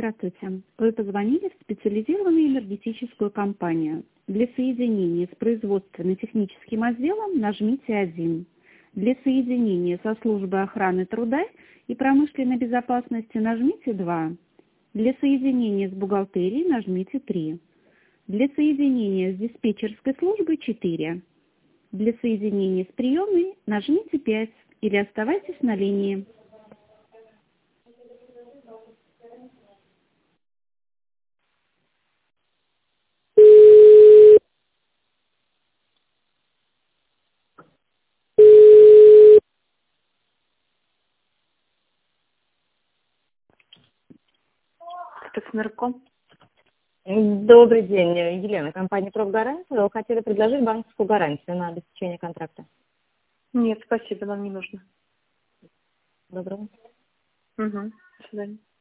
Здравствуйте. Вы позвонили в специализированную энергетическую компанию. Для соединения с производственно-техническим отделом нажмите 1. Для соединения со службой охраны труда и промышленной безопасности нажмите 2. Для соединения с бухгалтерией нажмите 3. Для соединения с диспетчерской службой 4. Для соединения с приемной нажмите 5 или оставайтесь на линии. Спецнарком. Добрый день, Елена, компания «Профгаранция». Вы хотели предложить банковскую гарантию на обеспечение контракта. Нет, спасибо, нам не нужно. Доброго. Угу. До свидания.